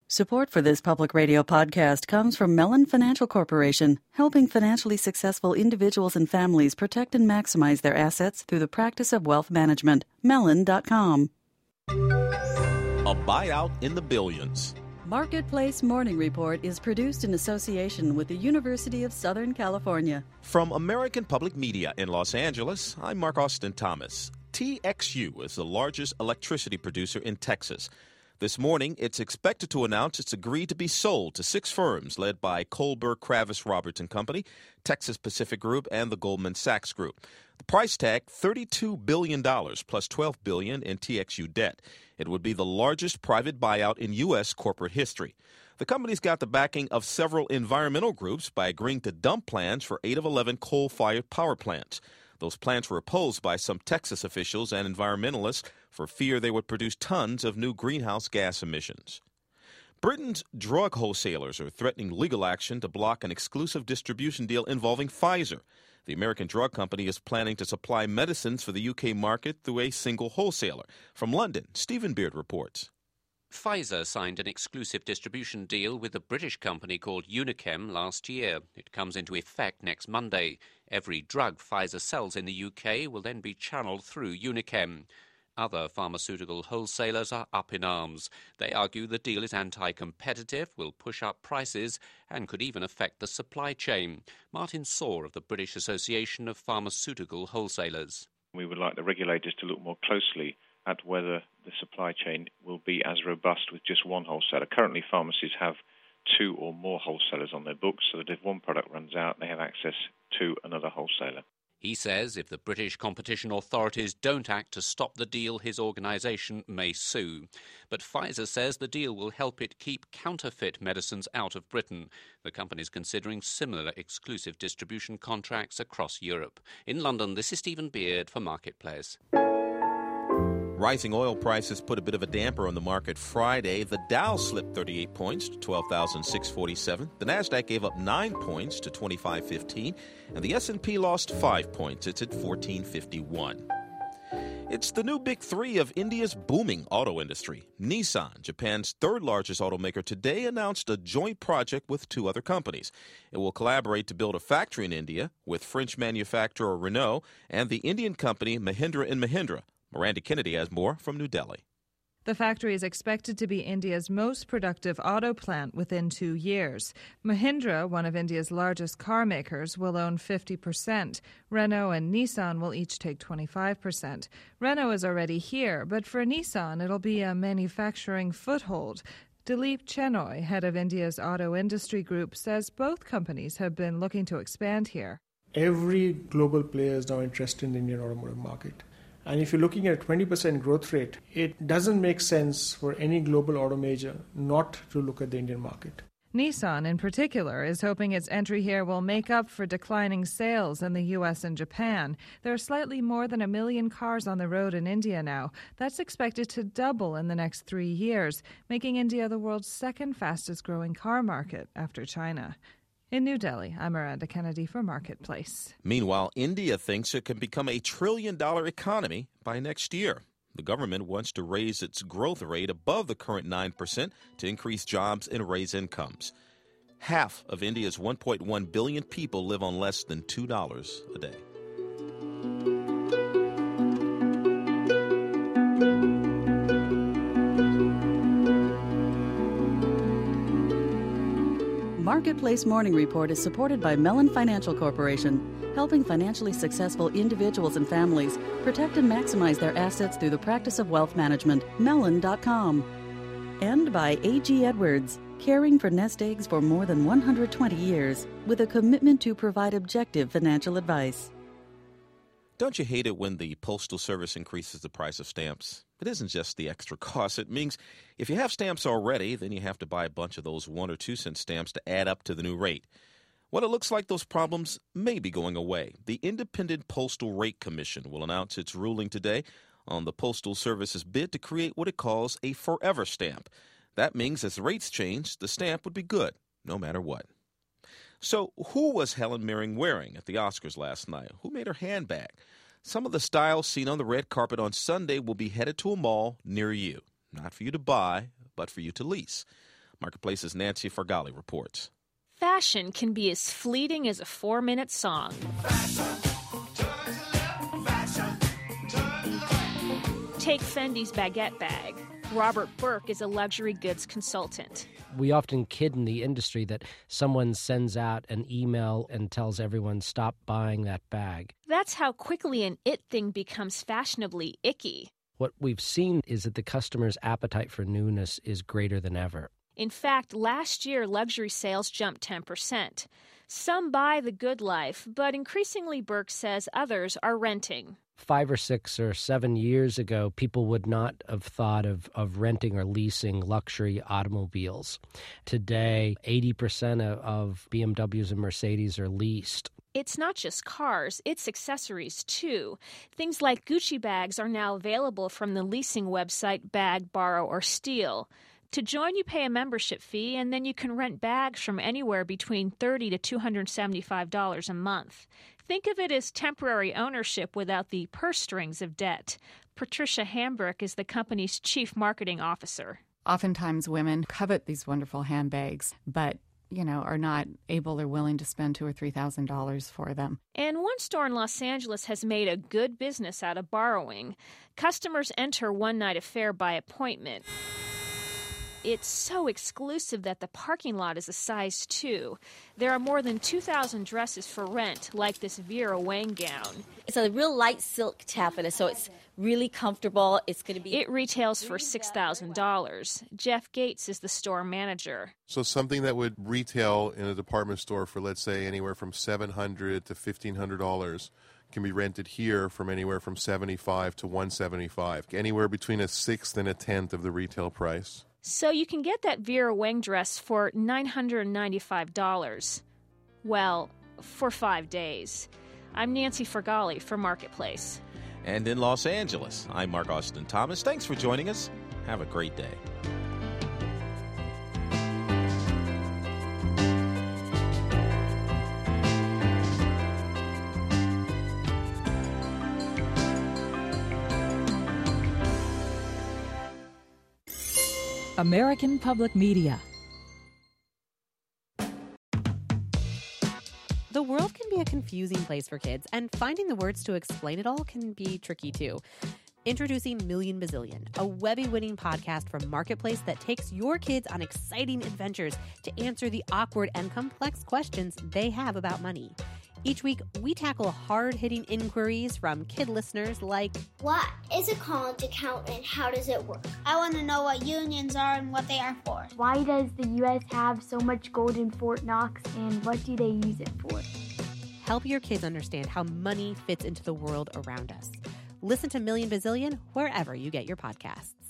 Support for this public radio podcast comes from Mellon Financial Corporation, helping financially successful individuals and families protect and maximize their assets through the practice of wealth management. Mellon.com. A buyout in the billions. Marketplace Morning Report is produced in association with the University of Southern California. From American Public Media in Los Angeles, I'm Mark Austin Thomas. TXU is the largest electricity producer in Texas. This morning, it's expected to announce it's agreed to be sold to 6 firms led by Kohlberg Kravis Roberts & Company, Texas Pacific Group, and the Goldman Sachs Group. The price tag, $32 billion plus $12 billion in TXU debt. It would be the largest private buyout in U.S. corporate history. The company's got the backing of several environmental groups by agreeing to dump plans for 8 of 11 coal-fired power plants. Those plants were opposed by some Texas officials and environmentalists for fear they would produce tons of new greenhouse gas emissions. Britain's drug wholesalers are threatening legal action to block an exclusive distribution deal involving Pfizer. The American drug company is planning to supply medicines for the UK market through a single wholesaler. From London, Stephen Beard reports. Pfizer signed an exclusive distribution deal with a British company called Unichem last year. It comes into effect next Monday. Every drug Pfizer sells in the UK will then be channeled through Unichem. Other pharmaceutical wholesalers are up in arms. They argue the deal is anti-competitive, will push up prices, and could even affect the supply chain. Martin Saw of the British Association of Pharmaceutical Wholesalers. We would like the regulators to look more closely at whether the supply chain will be as robust with just one wholesaler. Currently, pharmacies have 2 or more wholesalers on their books, so that if one product runs out, they have access to another wholesaler. He says if the British competition authorities don't act to stop the deal, his organisation may sue. But Pfizer says the deal will help it keep counterfeit medicines out of Britain. The company is considering similar exclusive distribution contracts across Europe. In London, this is Stephen Beard for Marketplace. Rising oil prices put a bit of a damper on the market Friday. The Dow slipped 38 points to 12,647. The Nasdaq gave up 9 points to 2515, and the S&P lost 5 points. It's at 1451. It's the new big 3 of India's booming auto industry. Nissan, Japan's third largest automaker, today announced a joint project with 2 other companies. It will collaborate to build a factory in India with French manufacturer Renault and the Indian company Mahindra & Mahindra. Miranda Kennedy has more from New Delhi. The factory is expected to be India's most productive auto plant within 2 years. Mahindra, one of India's largest car makers, will own 50%. Renault and Nissan will each take 25%. Renault is already here, but for Nissan, it'll be a manufacturing foothold. Dilip Chenoy, head of India's auto industry group, says both companies have been looking to expand here. Every global player is now interested in the Indian automotive market. And if you're looking at a 20% growth rate, it doesn't make sense for any global auto major not to look at the Indian market. Nissan, in particular, is hoping its entry here will make up for declining sales in the U.S. and Japan. There are slightly more than 1 million cars on the road in India now. That's expected to double in the next 3 years, making India the world's second fastest-growing car market after China. In New Delhi, I'm Miranda Kennedy for Marketplace. Meanwhile, India thinks it can become a $1 trillion economy by next year. The government wants to raise its growth rate above the current 9% to increase jobs and raise incomes. Half of India's 1.1 billion people live on less than $2 a day. Marketplace Morning Report is supported by Mellon Financial Corporation, helping financially successful individuals and families protect and maximize their assets through the practice of wealth management. Mellon.com. And by A.G. Edwards, caring for nest eggs for more than 120 years, with a commitment to provide objective financial advice. Don't you hate it when the Postal Service increases the price of stamps? It isn't just the extra cost. It means if you have stamps already, then you have to buy a bunch of those 1 or 2 cent stamps to add up to the new rate. Well, it looks like those problems may be going away. The Independent Postal Rate Commission will announce its ruling today on the Postal Service's bid to create what it calls a forever stamp. That means as rates change, the stamp would be good, no matter what. So who was Helen Mirren wearing at the Oscars last night? Who made her handbag? Some of the styles seen on the red carpet on Sunday will be headed to a mall near you. Not for you to buy, but for you to lease. Marketplace's Nancy Fargali reports. Fashion can be as fleeting as a 4-minute song. Take Fendi's baguette bag. Robert Burke is a luxury goods consultant. We often kid in the industry that someone sends out an email and tells everyone, stop buying that bag. That's how quickly an it thing becomes fashionably icky. What we've seen is that the customer's appetite for newness is greater than ever. In fact, last year, luxury sales jumped 10%. Some buy the good life, but increasingly, Burke says, others are renting. 5 or 6 or 7 years ago, people would not have thought of renting or leasing luxury automobiles. Today, 80% of BMWs and Mercedes are leased. It's not just cars, it's accessories too. Things like Gucci bags are now available from the leasing website Bag, Borrow, or Steal. To join, you pay a membership fee, and then you can rent bags from anywhere between $30 to $275 a month. Think of it as temporary ownership without the purse strings of debt. Patricia Hambrick is the company's chief marketing officer. Oftentimes women covet these wonderful handbags, but are not able or willing to spend $2,000 or $3,000 for them. And one store in Los Angeles has made a good business out of borrowing. Customers enter one-night affair by appointment. It's so exclusive that the parking lot is a size 2. There are more than 2,000 dresses for rent, like this Vera Wang gown. It's a real light silk taffeta, so it's really comfortable. It's going to be... It retails for $6,000. Jeff Gates is the store manager. So something that would retail in a department store for, let's say, anywhere from $700 to $1,500 can be rented here from anywhere from $75 to $175, anywhere between a sixth and a tenth of the retail price. So you can get that Vera Wang dress for $995. Well, for 5 days. I'm Nancy Fargali for Marketplace. And in Los Angeles, I'm Mark Austin Thomas. Thanks for joining us. Have a great day. American Public Media. The world can be a confusing place for kids, and finding the words to explain it all can be tricky too. Introducing Million Bazillion, a Webby-winning podcast from Marketplace that takes your kids on exciting adventures to answer the awkward and complex questions they have about money. Each week, we tackle hard-hitting inquiries from kid listeners like, what is a college account and how does it work? I want to know what unions are and what they are for. Why does the U.S. have so much gold in Fort Knox and what do they use it for? Help your kids understand how money fits into the world around us. Listen to Million Bazillion wherever you get your podcasts.